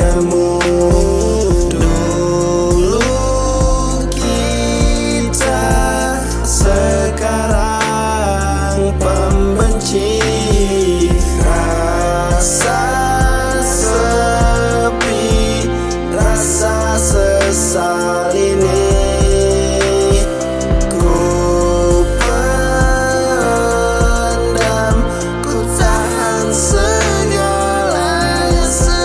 bertemu. Dulu kita, sekarang pembenci. Rasa sepi, rasa sesal ini ku pendam, ku tahan segalanya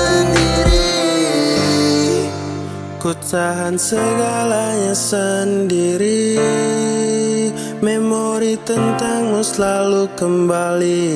sendiri. Ku tahan segalanya sendiri. Memori tentangmu selalu kembali.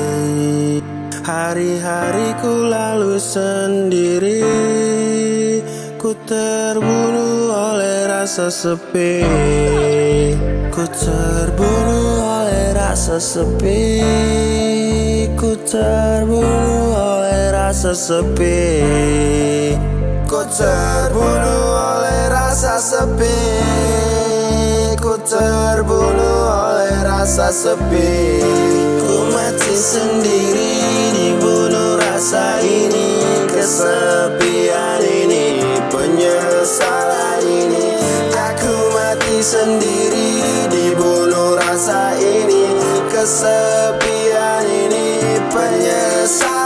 Hari-hariku lalu sendiri. Ku terbunuh oleh rasa sepi. Ku terbunuh oleh rasa sepi. Ku terbunuh oleh rasa sepi. Ku terbunuh oleh rasa sepi. Ku terbunuh oleh rasa sepi. Ku mati sendiri, dibunuh rasa ini, kesepian ini, penyesalan ini. Aku mati sendiri, dibunuh rasa ini, kesepian ini, penyesalan.